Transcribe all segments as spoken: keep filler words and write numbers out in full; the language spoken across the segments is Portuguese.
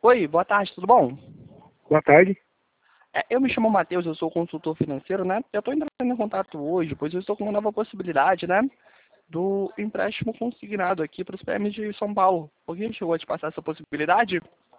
Oi, boa tarde, tudo bom? Boa tarde. É, eu me chamo Matheus, eu sou consultor financeiro, né? Eu estou entrando em contato hoje, pois eu estou com uma nova possibilidade, né? Do empréstimo consignado aqui para os P Ms de São Paulo. Alguém chegou a te passar essa possibilidade?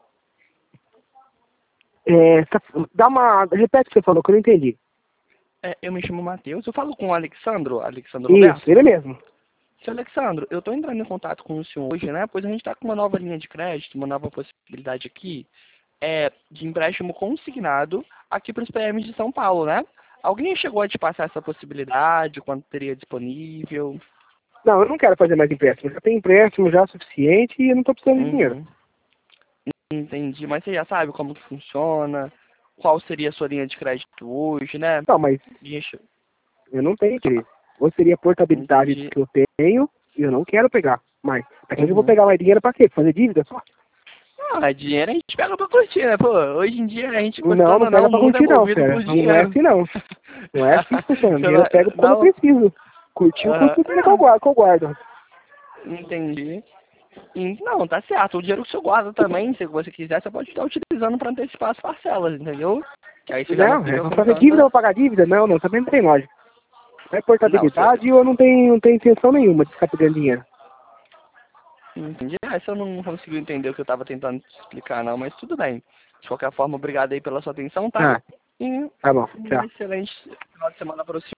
É, tá- dá uma. Repete o que você falou, que eu não entendi. É, eu me chamo Matheus, eu falo com o Alexandro, Alexandro Isso, Roberto. ele mesmo. Seu Alexandro, eu estou entrando em contato com o senhor hoje, né? Pois a gente está com uma nova linha de crédito, uma nova possibilidade aqui, é, de empréstimo consignado aqui para os P Ms de São Paulo, né? Alguém chegou a te passar essa possibilidade, quando teria disponível? Não, eu não quero fazer mais empréstimo. Já tenho empréstimo já suficiente e eu não estou precisando de dinheiro. Uhum. Entendi, mas você já sabe como que funciona, qual seria a sua linha de crédito hoje, né? Não, mas Deixa, eu não tenho interesse. Ou seria a portabilidade entendi. que eu tenho e eu não quero pegar mais. Pra que eu vou Uhum. pegar mais dinheiro pra quê? Pra fazer dívida só? Ah, dinheiro a gente pega pra curtir, né, pô? Hoje em dia a gente, Não, gostando não ou não, pega o pra mundo é curtir não, movido fera. por Não é dinheiro. assim não. Não é assim que funciona. Você Dinheiro eu pego quando eu não, preciso. Curtir o aham, custo que eu não, guardo. Que eu guardo. entendi. Hum, Não, tá certo. O dinheiro que você guarda também, se você quiser, você pode estar utilizando para antecipar as parcelas, entendeu? Que aí você já não Não, é fica pra com fazer dívida, eu tanta... vou pagar dívida? Não, não, também não tem lógica. É Não, portabilidade você... e eu não tenho, não tenho intenção nenhuma de ficar pegando dinheiro. Entendi. Essa eu não conseguiu entender o que eu estava tentando te explicar, não, mas tudo bem. De qualquer forma, obrigado aí pela sua atenção, tá? Ah, E tá bom, um tchau. excelente final de semana para o senhor.